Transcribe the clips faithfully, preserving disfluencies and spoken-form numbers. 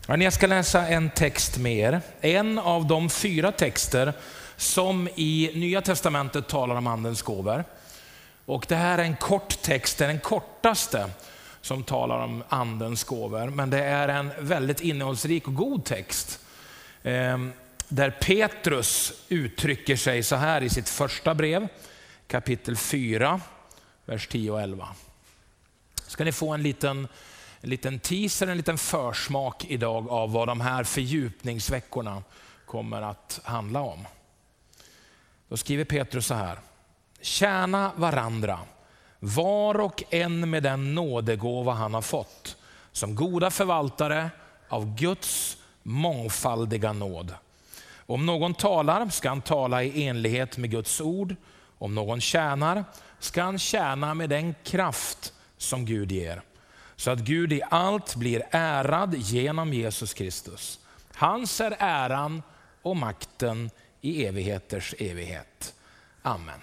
Jag ska läsa en text med er. En av de fyra texter som i Nya testamentet talar om andens gåvor. Och det här är en kort text, det är den kortaste som talar om andens gåvor. Men det är en väldigt innehållsrik och god text. Där Petrus uttrycker sig så här i sitt första brev, kapitel fyra, vers tio och elva. Ska ni få en liten, en liten teaser, en liten försmak idag av vad de här fördjupningsveckorna kommer att handla om. Då skriver Petrus så här: tjäna varandra, var och en med den nådegåva han har fått, som goda förvaltare av Guds mångfaldiga nåd. Om någon talar ska han tala i enlighet med Guds ord. Om någon tjänar ska han tjäna med den kraft som Gud ger, så att Gud i allt blir ärad genom Jesus Kristus. Hans är äran och makten i evigheters evighet. Amen.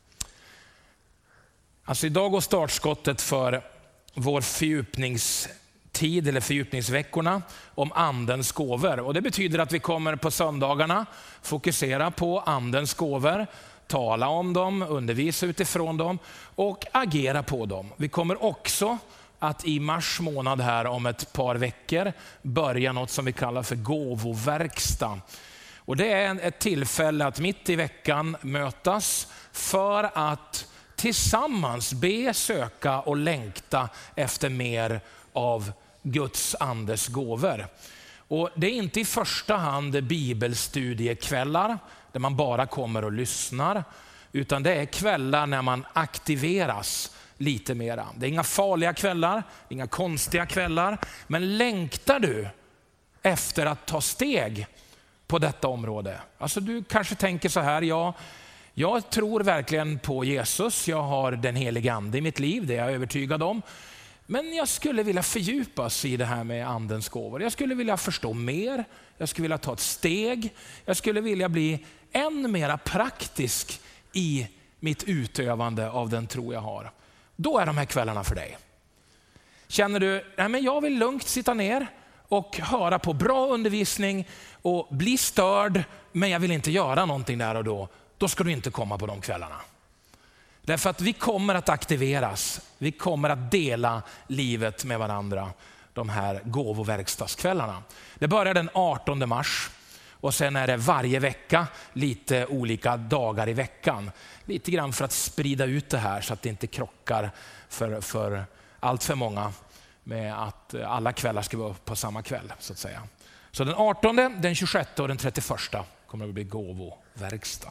Alltså idag går startskottet för vår fördjupningstid eller fördjupningsveckorna om andens gåvor. Och det betyder att vi kommer på söndagarna fokusera på andens gåvor, tala om dem, undervisa utifrån dem och agera på dem. Vi kommer också att i mars månad här om ett par veckor börja något som vi kallar för gåvoverkstad. Och det är ett tillfälle att mitt i veckan mötas för att tillsammans be, söka och längta efter mer av Guds andes gåvor. Och det är inte i första hand bibelstudiekvällar där man bara kommer och lyssnar, utan det är kvällar när man aktiveras lite mera. Det är inga farliga kvällar, inga konstiga kvällar, men längtar du efter att ta steg på detta område? Alltså du kanske tänker så här: ja, jag tror verkligen på Jesus, jag har den helige ande i mitt liv, det är jag övertygad om. Men jag skulle vilja fördjupas i det här med andens gåvor. Jag skulle vilja förstå mer, jag skulle vilja ta ett steg, jag skulle vilja bli än mer praktisk i mitt utövande av den tro jag har. Då är de här kvällarna för dig. Känner du, nej men jag vill lugnt sitta ner och höra på bra undervisning och bli störd, men jag vill inte göra någonting där och då. Då ska du inte komma på de kvällarna. Därför att vi kommer att aktiveras. Vi kommer att dela livet med varandra de här gåvoverkstadskvällarna. Det börjar den artonde mars och sen är det varje vecka lite olika dagar i veckan. Lite grann för att sprida ut det här så att det inte krockar för, för allt för många med att alla kvällar ska vara på samma kväll så att säga. Så den artonde, den tjugosjätte och den trettioförsta kommer att bli gåvoverkstad.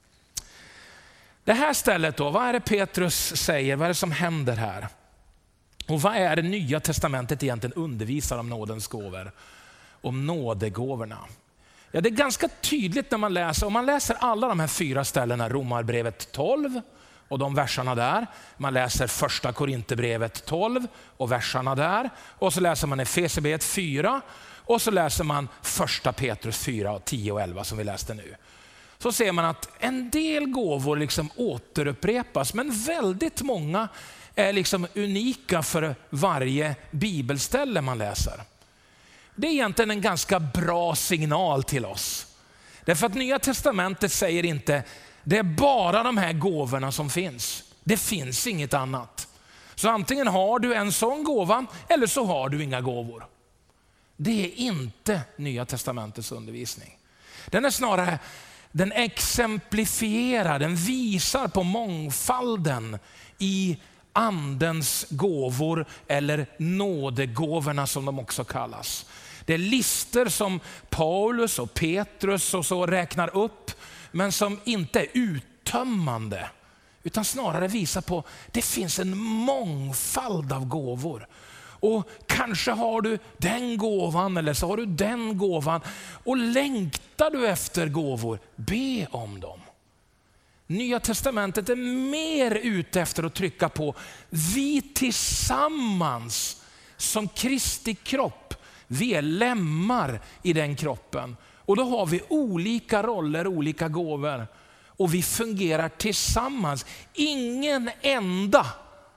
Det här stället då, vad är det Petrus säger? Vad är det som händer här? Och vad är det Nya testamentet egentligen undervisar om nådens gåvor? Om nådegåvorna. Ja, det är ganska tydligt när man läser, om man läser alla de här fyra ställena, Romarbrevet tolv och de verserna där. Man läser första Korinthierbrevet tolv och verserna där. Och så läser man Efesierbrevet fyra och så läser man första Petrus fyra, tio och elva som vi läste nu. Så ser man att en del gåvor liksom återupprepas, men väldigt många är liksom unika för varje bibelställe man läser. Det är egentligen en ganska bra signal till oss. Därför att Nya testamentet säger inte, det är bara de här gåvorna som finns. Det finns inget annat. Så antingen har du en sån gåva eller så har du inga gåvor. Det är inte Nya testamentets undervisning. Den är snarare, den exemplifierar, den visar på mångfalden i andens gåvor eller nådegåvorna som de också kallas. Det är lister som Paulus och Petrus och så räknar upp, men som inte är uttömmande utan snarare visar på det finns en mångfald av gåvor. Och kanske har du den gåvan eller så har du den gåvan och längtar du efter gåvor, be om dem. Nya testamentet är mer ute efter att trycka på vi tillsammans som Kristi kropp, vi är lemmar i den kroppen och då har vi olika roller, olika gåvor och vi fungerar tillsammans. Ingen enda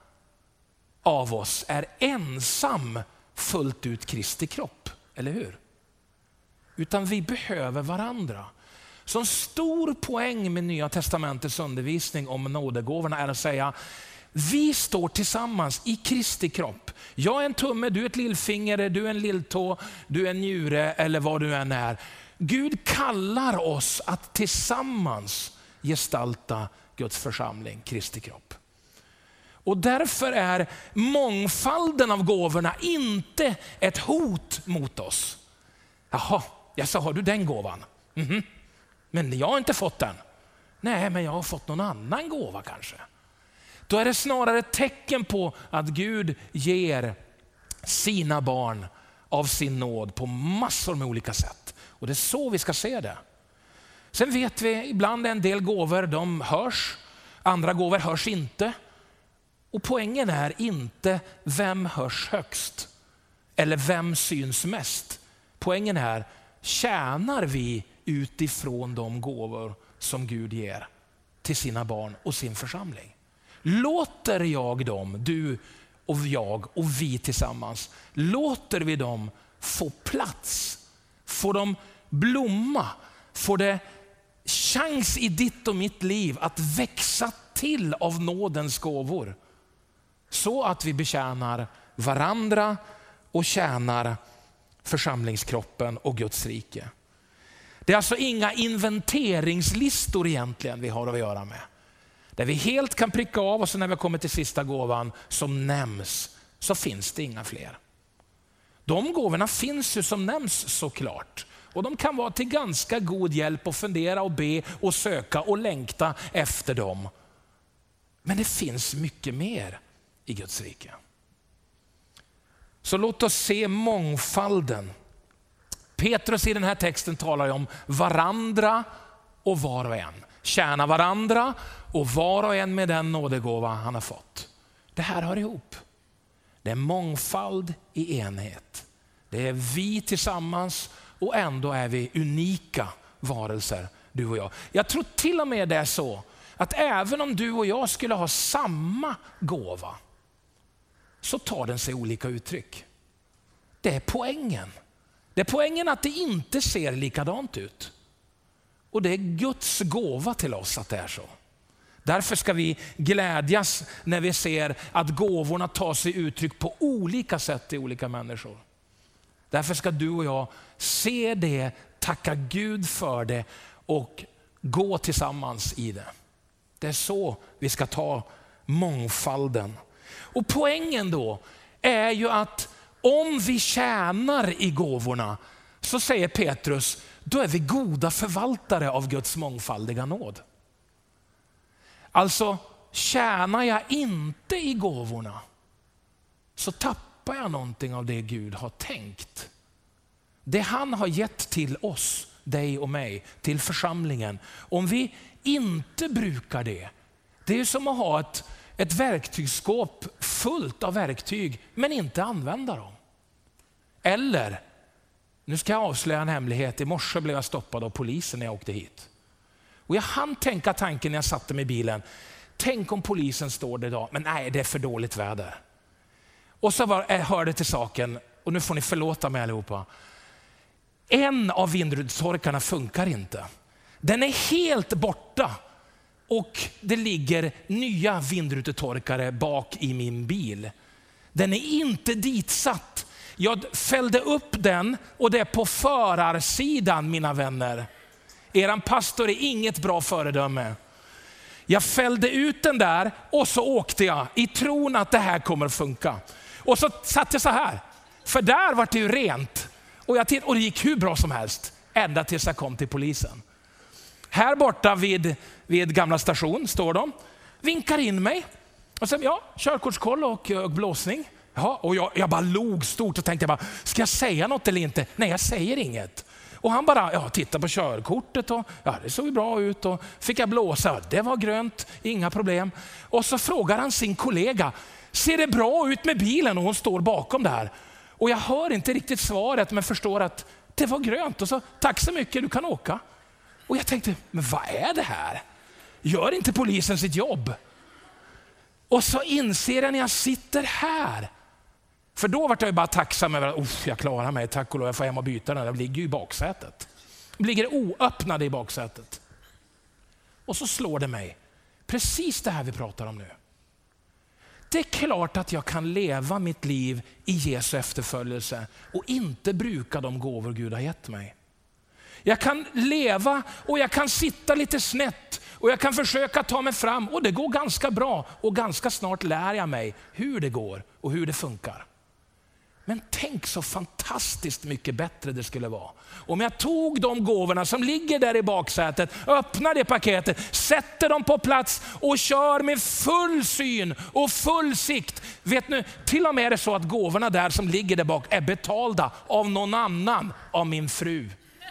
av oss är ensam fullt ut Kristi kropp, eller hur? utan vi behöver varandra. Så en stor poäng med Nya testamentets undervisning om nådegåvorna är att säga, vi står tillsammans i Kristi kropp. Jag är en tumme, du är ett lillfinger, du är en lilltå, du är en njure eller vad du än är. Gud kallar oss att tillsammans gestalta Guds församling, Kristi kropp. Och därför är mångfalden av gåvorna inte ett hot mot oss. Jaha, jag sa, har du den gåvan? Mm-hmm. Men jag har inte fått den. Nej, men jag har fått någon annan gåva kanske. Då är det snarare ett tecken på att Gud ger sina barn av sin nåd på massor med olika sätt. Och det är så vi ska se det. Sen vet vi, ibland en del gåvor, de hörs. Andra gåvor hörs inte. Och poängen är inte vem hörs högst eller vem syns mest. Poängen är, tjänar vi utifrån de gåvor som Gud ger till sina barn och sin församling? Låter jag dem, du och jag och vi tillsammans, låter vi dem få plats? Får de blomma? Får det chans i ditt och mitt liv att växa till av nådens gåvor? Så att vi betjänar varandra och tjänar församlingskroppen och Guds rike. Det är alltså inga inventeringslistor egentligen vi har att göra med. Där vi helt kan pricka av och så när vi kommer till sista gåvan som nämns så finns det inga fler. De gåvorna finns ju som nämns såklart. Och de kan vara till ganska god hjälp att fundera och be och söka och längta efter dem. Men det finns mycket mer i Guds rike. Så låt oss se mångfalden. Petrus i den här texten talar om varandra och var och en. Tjäna varandra och var och en med den nådegåva han har fått. Det här hör ihop. Det är mångfald i enhet. Det är vi tillsammans och ändå är vi unika varelser, du och jag. Jag tror till och med det är så att även om du och jag skulle ha samma gåva så tar den sig olika uttryck. Det är poängen. Det är poängen att det inte ser likadant ut. Och det är Guds gåva till oss att det är så. Därför ska vi glädjas när vi ser att gåvorna tar sig uttryck på olika sätt i olika människor. Därför ska du och jag se det, tacka Gud för det och gå tillsammans i det. Det är så vi ska ta mångfalden. Och poängen då är ju att om vi tjänar i gåvorna så säger Petrus, då är vi goda förvaltare av Guds mångfaldiga nåd. Alltså tjänar jag inte i gåvorna så tappar jag någonting av det Gud har tänkt. Det han har gett till oss, dig och mig, till församlingen. Om vi inte brukar det, det är som att ha ett, ett verktygsskåp fullt av verktyg men inte använda dem. Eller, nu ska jag avslöja en hemlighet, i morse blev jag stoppad av polisen när jag åkte hit. Och jag hann tänka tanken när jag satte mig i bilen, tänk om polisen står där idag, men nej det är för dåligt väder. Och så var, jag hörde till saken, och nu får ni förlåta mig allihopa. En av vindrutetorkarna funkar inte. Den är helt borta och det ligger nya vindrutetorkare bak i min bil. Den är inte ditsatt. Jag fällde upp den och det är på förarsidan, mina vänner. Eran pastor är inget bra föredöme. Jag fällde ut den där och så åkte jag i tron att det här kommer att funka. Och så satt jag så här. För där var det ju rent. Och, jag titt- och det gick hur bra som helst. Ända tills jag kom till polisen. Här borta vid, vid gamla station står de. Vinkar in mig. Och sen, ja, körkortskoll och, och blåsning. Ja, och jag, jag bara log stort och tänkte, jag bara, ska jag säga något eller inte? Nej, jag säger inget. Och han bara, ja, titta på körkortet och ja, det såg ju bra ut. Och fick jag blåsa, det var grönt, inga problem. Och så frågar han sin kollega, ser det bra ut med bilen? Och hon står bakom det här. Och jag hör inte riktigt svaret men förstår att det var grönt. Och så, tack så mycket, du kan åka. Och jag tänkte, men vad är det här? Gör inte polisen sitt jobb? Och så inser jag när jag sitter här För då var jag ju bara tacksam över att jag klarar mig, tack och lov, jag får hem och byta den. Det ligger ju i baksätet. Det ligger oöppnade i baksätet. Och så slår det mig, precis det här vi pratar om nu. Det är klart att jag kan leva mitt liv i Jesu efterföljelse och inte bruka de gåvor Gud har gett mig. Jag kan leva och jag kan sitta lite snett och jag kan försöka ta mig fram och det går ganska bra och ganska snart lär jag mig hur det går och hur det funkar. Men tänk så fantastiskt mycket bättre det skulle vara om jag tog de gåvorna som ligger där i baksätet, öppnar det paketet, sätter dem på plats och kör med full syn och full sikt. Vet ni, till och med är det så att gåvorna där som ligger där bak är betalda av någon annan, av min fru.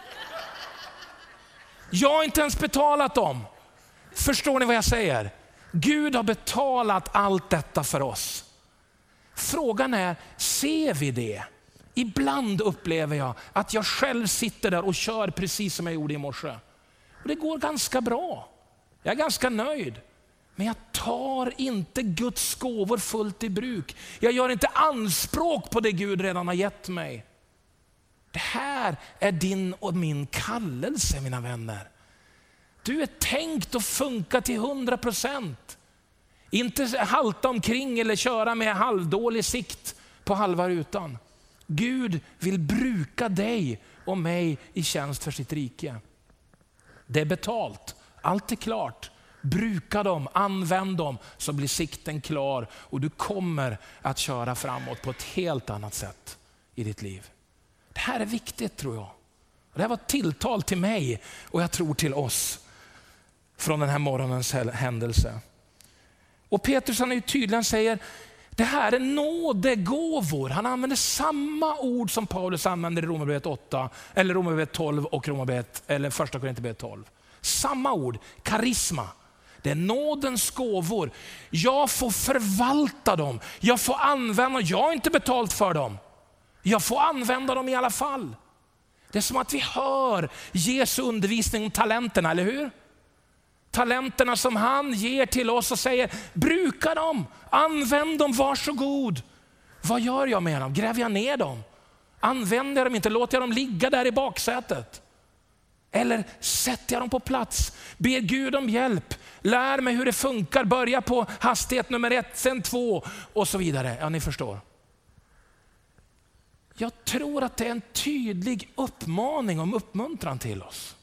Jag har inte ens betalat dem. Förstår ni vad jag säger? Gud har betalat allt detta för oss. Frågan är, ser vi det? Ibland upplever jag att jag själv sitter där och kör precis som jag gjorde i morse. Och det går ganska bra. Jag är ganska nöjd. Men jag tar inte Guds gåvor fullt i bruk. Jag gör inte anspråk på det Gud redan har gett mig. Det här är din och min kallelse, mina vänner. Du är tänkt att funka till hundra procent. Inte halta omkring eller köra med halvdålig sikt på halva rutan. Gud vill bruka dig och mig i tjänst för sitt rike. Det är betalt, allt är klart. Bruka dem, använd dem, så blir sikten klar och du kommer att köra framåt på ett helt annat sätt i ditt liv. Det här är viktigt, tror jag. Det här var ett tilltal till mig och jag tror till oss från den här morgonens händelse. Och Petrus, han är ju tydlig, han säger det här är nådegåvor. Han använder samma ord som Paulus använder i Romarbrevet åtta eller Romarbrevet tolv och Romarbrevet eller första Korinthierbrevet tolv. Samma ord, karisma. Det är nådens gåvor. Jag får förvalta dem. Jag får använda, jag har inte betalt för dem. Jag får använda dem i alla fall. Det är som att vi hör Jesu undervisning om talenterna, eller hur? Talenterna som han ger till oss och säger, bruka dem, använd dem, varsågod. Vad gör jag med dem? Gräver jag ner dem? Använder jag dem inte? Låter jag dem ligga där i baksätet? Eller sätter jag dem på plats? Ber Gud om hjälp? Lär mig hur det funkar. Börja på hastighet nummer ett, sen två och så vidare. Ja, ni förstår. Jag tror att det är en tydlig uppmaning om uppmuntran till oss.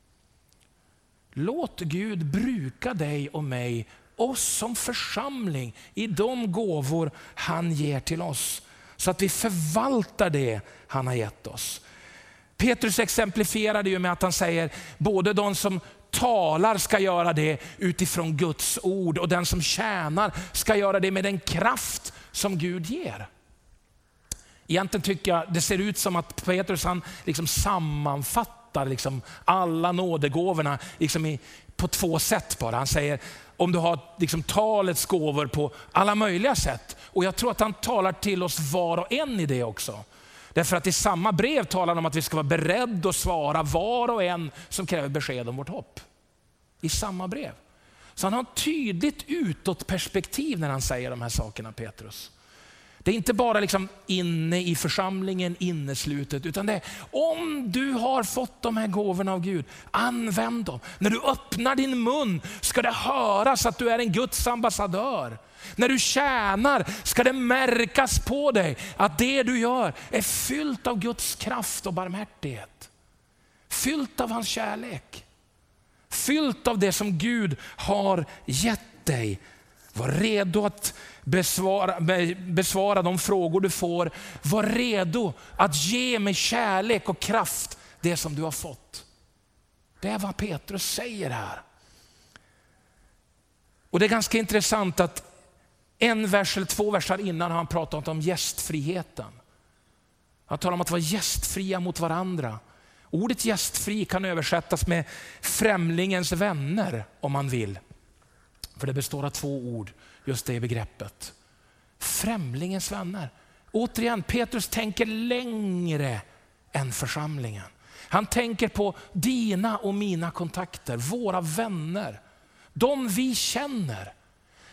Låt Gud bruka dig och mig, oss som församling, i de gåvor han ger till oss. Så att vi förvaltar det han har gett oss. Petrus exemplifierade ju med att han säger, både de som talar ska göra det utifrån Guds ord och den som tjänar ska göra det med den kraft som Gud ger. Egentligen tycker jag det ser ut som att Petrus han liksom sammanfattar liksom alla nådegåvorna liksom i, på två sätt bara. Han säger om du har liksom talets gåvor på alla möjliga sätt. Och jag tror att han talar till oss var och en i det också. Därför att i samma brev talar han om att vi ska vara beredda att svara var och en som kräver besked om vårt hopp. I samma brev. Så han har ett tydligt utåt perspektiv när han säger de här sakerna, Petrus. Det är inte bara liksom inne i församlingen, inneslutet, utan det är om du har fått de här gåvorna av Gud, använd dem. När du öppnar din mun ska det höras att du är en Guds ambassadör. När du tjänar ska det märkas på dig att det du gör är fyllt av Guds kraft och barmhärtighet. Fyllt av hans kärlek. Fyllt av det som Gud har gett dig. Var redo att besvara, besvara de frågor du får. Var redo att ge med kärlek och kraft det som du har fått. Det är vad Petrus säger här. Och det är ganska intressant att en vers eller två versar innan har han pratat om gästfriheten. Han talar om att vara gästfria mot varandra. Ordet gästfri kan översättas med främlingens vänner om man vill. För det består av två ord, just det begreppet. Främlingens vänner. Återigen, Petrus tänker längre än församlingen. Han tänker på dina och mina kontakter, våra vänner. De vi känner.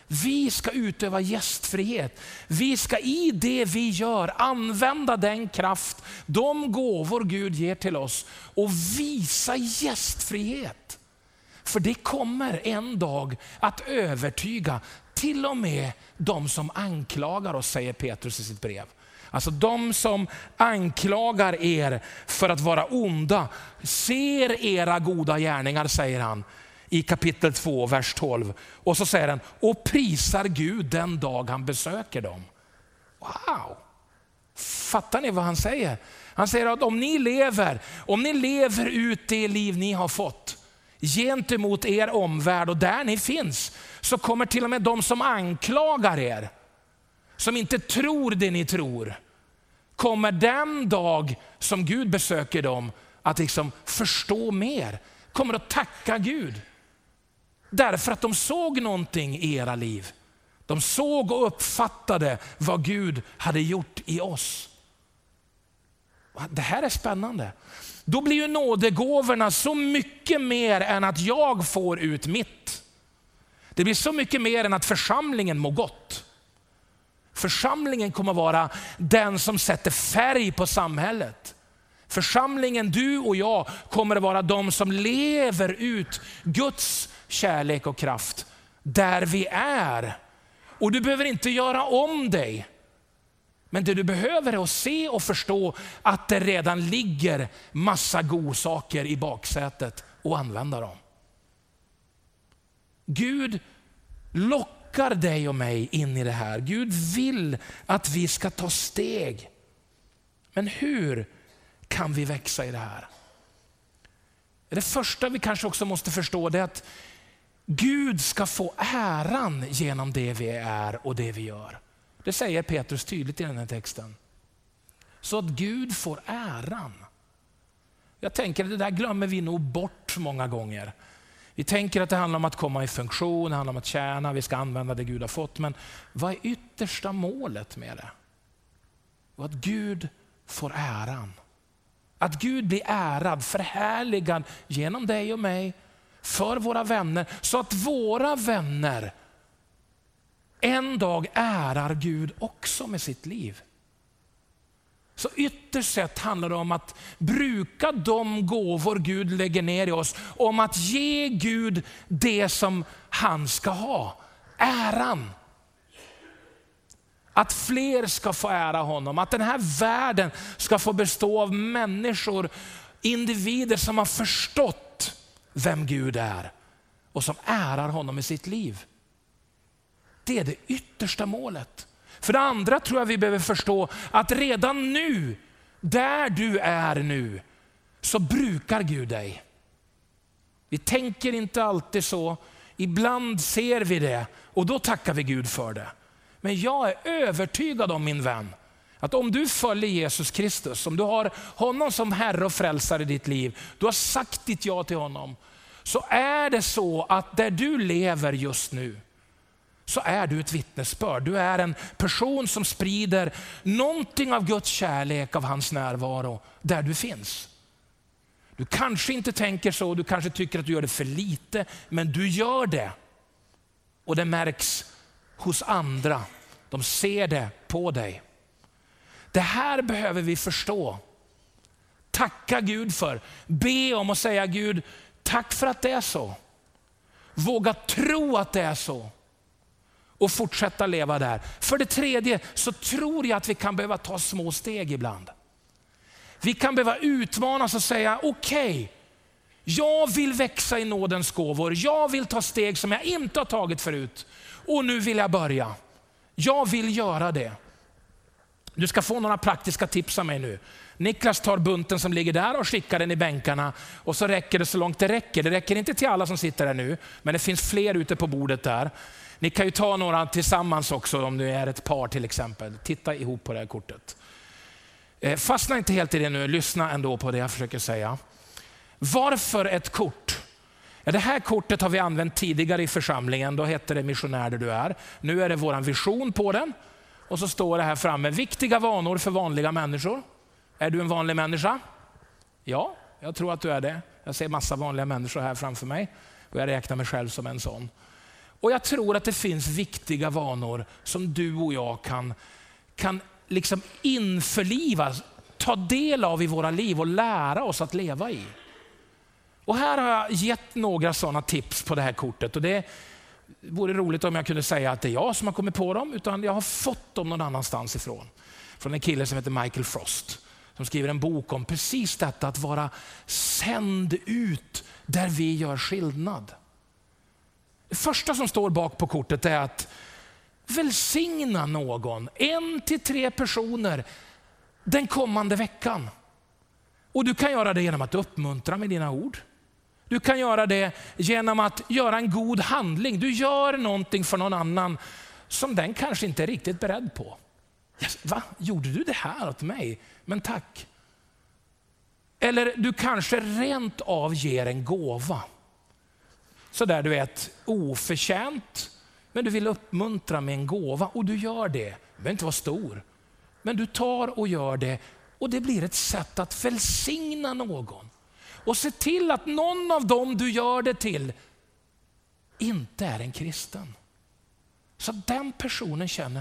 Vi ska utöva gästfrihet. Vi ska i det vi gör använda den kraft, de gåvor Gud ger till oss och visa gästfrihet. För det kommer en dag att övertyga till och med de som anklagar oss, säger Petrus i sitt brev. Alltså de som anklagar er för att vara onda ser era goda gärningar, säger han i kapitel två, vers tolv. Och så säger han, och prisar Gud den dag han besöker dem. Wow! Fattar ni vad han säger? Han säger att om ni lever, om ni lever ut det liv ni har fått gentemot er omvärld och där ni finns, så kommer till och med de som anklagar er, som inte tror det ni tror, kommer den dag som Gud besöker dem att liksom förstå mer, kommer att tacka Gud. Därför att de såg någonting i era liv. De såg och uppfattade vad Gud hade gjort i oss. Det här är spännande. Då blir ju nådegåvorna så mycket mer än att jag får ut mitt. Det blir så mycket mer än att församlingen mår gott. Församlingen kommer vara den som sätter färg på samhället. Församlingen, du och jag, kommer att vara de som lever ut Guds kärlek och kraft där vi är. Och du behöver inte göra om dig. Men det du behöver är att se och förstå att det redan ligger massa godsaker i baksätet och använda dem. Gud lockar dig och mig in i det här. Gud vill att vi ska ta steg. Men hur kan vi växa i det här? Det första vi kanske också måste förstå är att Gud ska få äran genom det vi är och det vi gör. Det säger Petrus tydligt i den här texten. Så att Gud får äran. Jag tänker att det där glömmer vi nog bort många gånger. Vi tänker att det handlar om att komma i funktion, det handlar om att tjäna, vi ska använda det Gud har fått. Men vad är yttersta målet med det? Och att Gud får äran. Att Gud blir ärad, förhärligad genom dig och mig, för våra vänner, så att våra vänner en dag ärar Gud också med sitt liv. Så ytterst sett handlar det om att bruka de gåvor Gud lägger ner i oss, om att ge Gud det som han ska ha, äran. Att fler ska få ära honom, att den här världen ska få bestå av människor, individer som har förstått vem Gud är och som ärar honom i sitt liv. Det är det yttersta målet. För det andra tror jag vi behöver förstå att redan nu, där du är nu, så brukar Gud dig. Vi tänker inte alltid så. Ibland ser vi det och då tackar vi Gud för det. Men jag är övertygad om, min vän, att om du följer Jesus Kristus, om du har honom som Herre och frälsare i ditt liv, du har sagt ditt ja till honom, så är det så att där du lever just nu, så är du ett vittnesbörd. Du är en person som sprider någonting av Guds kärlek, av hans närvaro där du finns. Du kanske inte tänker så, du kanske tycker att du gör det för lite, men du gör det. Och det märks hos andra. De ser det på dig. Det här behöver vi förstå. Tacka Gud för. Be om och säga, Gud, tack för att det är så. Våga tro att det är så. Och fortsätta leva där. För det tredje så tror jag att vi kan behöva ta små steg ibland. Vi kan behöva utmanas och säga, okej, okay, jag vill växa i nådens gåvor. Jag vill ta steg som jag inte har tagit förut. Och nu vill jag börja. Jag vill göra det. Du ska få några praktiska tips av mig nu. Niklas tar bunten som ligger där och skickar den i bänkarna. Och så räcker det så långt det räcker. Det räcker inte till alla som sitter där nu. Men det finns fler ute på bordet där. Ni kan ju ta några tillsammans också om du är ett par till exempel. Titta ihop på det här kortet. Fastna inte helt i det nu. Lyssna ändå på det jag försöker säga. Varför ett kort? Ja, det här kortet har vi använt tidigare i församlingen. Då hette det missionär där du är. Nu är det våran vision på den. Och så står det här framme. Viktiga vanor för vanliga människor. Är du en vanlig människa? Ja, jag tror att du är det. Jag ser massa vanliga människor här framför mig. Och jag räknar mig själv som en sån. Och jag tror att det finns viktiga vanor som du och jag kan, kan liksom införliva, ta del av i våra liv och lära oss att leva i. Och här har jag gett några sådana tips på det här kortet. Och det vore roligt om jag kunde säga att det är jag som har kommit på dem, utan jag har fått dem någon annanstans ifrån. Från en kille som heter Michael Frost, som skriver en bok om precis detta, att vara sänd ut där vi gör skillnad. Det första som står bak på kortet är att välsigna någon, en till tre personer den kommande veckan. Och du kan göra det genom att uppmuntra med dina ord. Du kan göra det genom att göra en god handling. Du gör någonting för någon annan som den kanske inte är riktigt beredd på. Va? Gjorde du det här åt mig? Men tack. Eller du kanske rent av ger en gåva. Så där du vet, oförtjänt, men du vill uppmuntra med en gåva och du gör det. Det behöver inte vara stor, men du tar och gör det och det blir ett sätt att välsigna någon. Och se till att någon av dem du gör det till inte är en kristen. Så att den personen känner,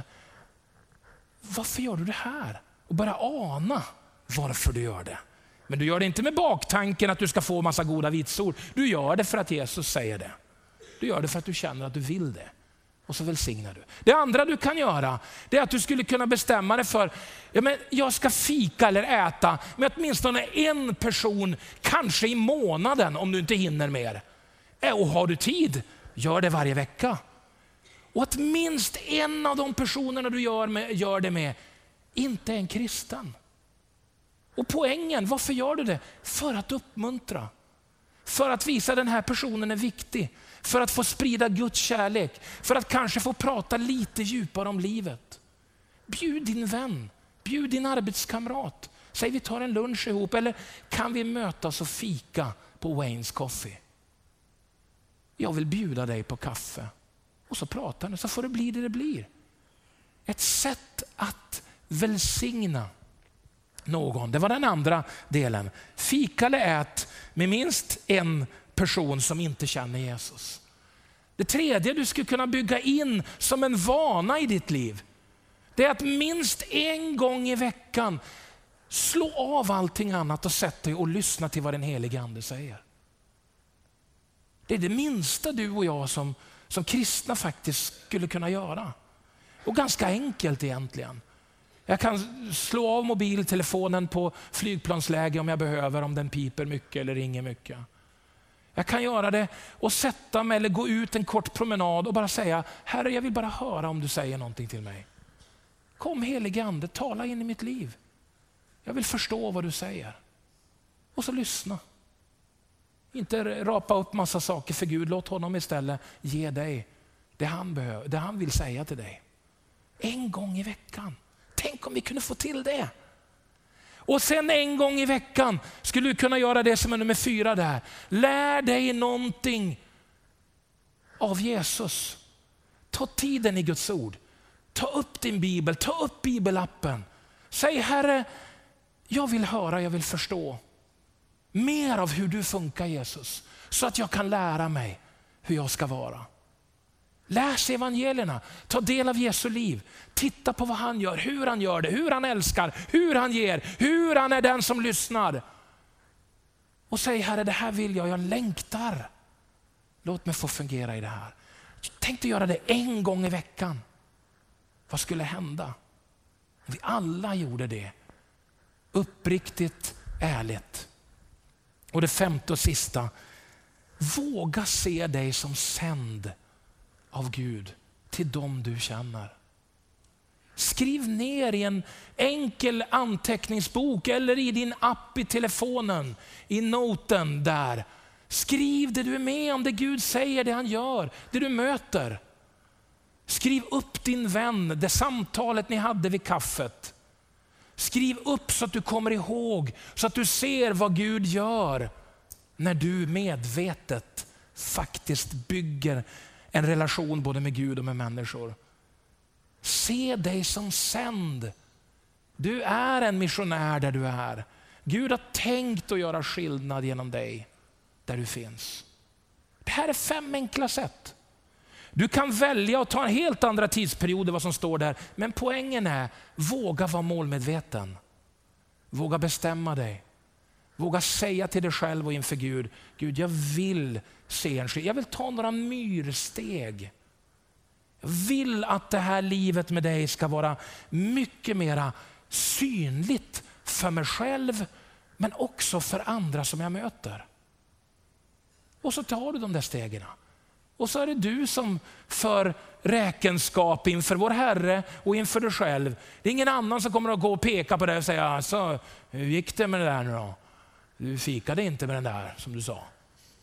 varför gör du det här? Och bara ana varför du gör det. Men du gör det inte med baktanken att du ska få massa goda vitsord. Du gör det för att Jesus säger det. Du gör det för att du känner att du vill det. Och så välsignar du. Det andra du kan göra, det är att du skulle kunna bestämma dig för, ja, men jag ska fika eller äta med åtminstone en person, kanske i månaden om du inte hinner mer. Och har du tid, gör det varje vecka. Och att minst en av de personerna du gör, med, gör det med inte är en kristen. Och poängen, varför gör du det? För att uppmuntra. För att visa den här personen är viktig. För att få sprida Guds kärlek. För att kanske få prata lite djupare om livet. Bjud din vän. Bjud din arbetskamrat. Säg vi tar en lunch ihop. Eller kan vi mötas och fika på Wayne's Coffee? Jag vill bjuda dig på kaffe. Och så pratar ni, så får det bli det det blir. Ett sätt att välsigna någon. Det var den andra delen. Fika eller ät med minst en person som inte känner Jesus. Det tredje du skulle kunna bygga in som en vana i ditt liv, det är att minst en gång i veckan slå av allting annat och sätta dig och lyssna till vad den helige ande säger. Det är det minsta du och jag som, som kristna faktiskt skulle kunna göra. Och ganska enkelt egentligen. Jag kan slå av mobiltelefonen på flygplansläge om jag behöver, om den piper mycket eller ringer mycket. Jag kan göra det och sätta mig eller gå ut en kort promenad och bara säga, Herre, jag vill bara höra om du säger någonting till mig. Kom helige ande, tala in i mitt liv. Jag vill förstå vad du säger. Och så lyssna. Inte rapa upp massa saker för Gud. Låt honom istället ge dig det han behöver, det han vill säga till dig. En gång i veckan. Tänk om vi kunde få till det. Och sen en gång i veckan skulle du kunna göra det som är nummer fyra där. Lär dig någonting av Jesus. Ta tiden i Guds ord. Ta upp din bibel, ta upp bibelappen. Säg, Herre, jag vill höra, jag vill förstå mer av hur du funkar, Jesus. Så att jag kan lära mig hur jag ska vara. Läs evangelierna, ta del av Jesu liv. Titta på vad han gör, hur han gör det, hur han älskar, hur han ger, hur han är den som lyssnar. Och säg, Herre, det här vill jag, jag längtar. Låt mig få fungera i det här. Tänk dig göra det en gång i veckan. Vad skulle hända om vi alla gjorde det? Uppriktigt, ärligt. Och det femte och sista. Våga se dig som sänd av Gud till dem du känner. Skriv ner i en enkel anteckningsbok eller i din app i telefonen, i noten där. Skriv det du är med om, det Gud säger, det han gör, det du möter. Skriv upp din vän, det samtalet ni hade vid kaffet. Skriv upp så att du kommer ihåg, så att du ser vad Gud gör när du medvetet faktiskt bygger en relation både med Gud och med människor. Se dig som sänd. Du är en missionär där du är. Gud har tänkt att göra skillnad genom dig där du finns. Det här är fem enkla sätt. Du kan välja att ta en helt andra tidsperioder vad som står där. Men poängen är, våga vara målmedveten. Våga bestämma dig. Våga säga till dig själv och inför Gud, Gud jag vill se en skillnad. Jag vill ta några myrsteg. Jag vill att det här livet med dig ska vara mycket mera synligt för mig själv, men också för andra som jag möter. Och så tar du de där stegen. Och så är det du som för räkenskap inför vår Herre och inför dig själv. Det är ingen annan som kommer att gå och peka på dig och säga, alltså, hur gick det med det där nu då? Du fikade inte med den där som du sa.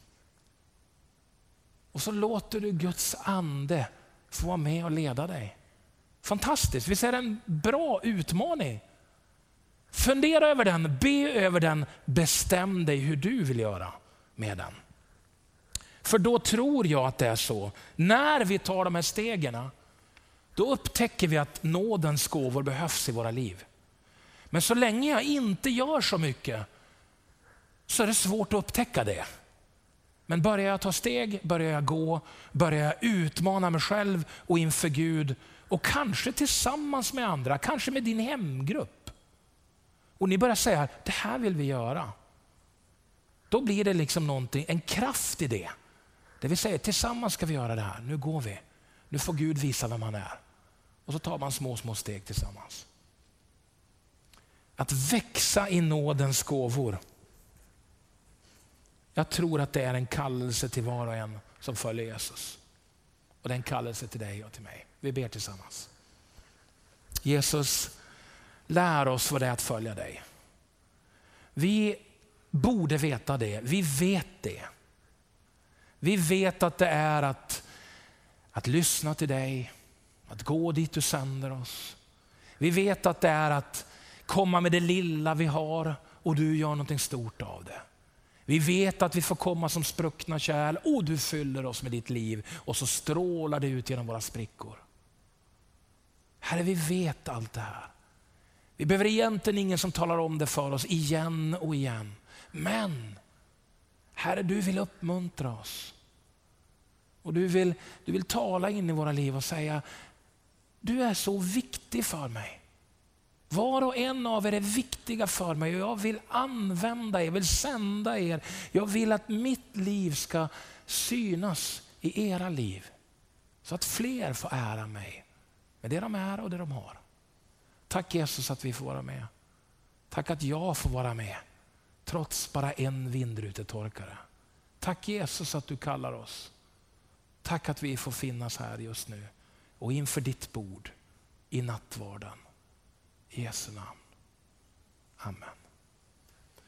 Och så låter du Guds ande få vara med och leda dig. Fantastiskt, visst är det en bra utmaning? Fundera över den, be över den, bestäm dig hur du vill göra med den. För då tror jag att det är så. När vi tar de här stegen, då upptäcker vi att nådens gåvor behövs i våra liv. Men så länge jag inte gör så mycket så är det svårt att upptäcka det. Men börjar jag ta steg, börjar jag gå, börjar jag utmana mig själv och inför Gud och kanske tillsammans med andra, kanske med din hemgrupp. Och ni börjar säga, det här vill vi göra. Då blir det liksom någonting, en kraft i det. Det vill säga, tillsammans ska vi göra det här. Nu går vi. Nu får Gud visa vem han är. Och så tar man små, små steg tillsammans. Att växa i nådens gåvor. Jag tror att det är en kallelse till var och en som följer Jesus. Och det är en kallelse till dig och till mig. Vi ber tillsammans. Jesus, lär oss vad det är att följa dig. Vi borde veta det. Vi vet det. Vi vet att det är att, att lyssna till dig, att gå dit du sänder oss. Vi vet att det är att komma med det lilla vi har och du gör någonting stort av det. Vi vet att vi får komma som spruckna kärl och du fyller oss med ditt liv och så strålar det ut genom våra sprickor. Herre, vi vet allt det här. Vi behöver egentligen ingen som talar om det för oss igen och igen. Men Herre, du vill uppmuntra oss. Och du vill, du vill tala in i våra liv och säga, du är så viktig för mig. Var och en av er är viktiga för mig och jag vill använda er, jag vill sända er. Jag vill att mitt liv ska synas i era liv. Så att fler får ära mig med det de är och det de har. Tack Jesus att vi får vara med. Tack att jag får vara med. Trots bara en vindrutetorkare. Tack Jesus att du kallar oss. Tack att vi får finnas här just nu. Och inför ditt bord i nattvarden. I Jesu namn. Amen.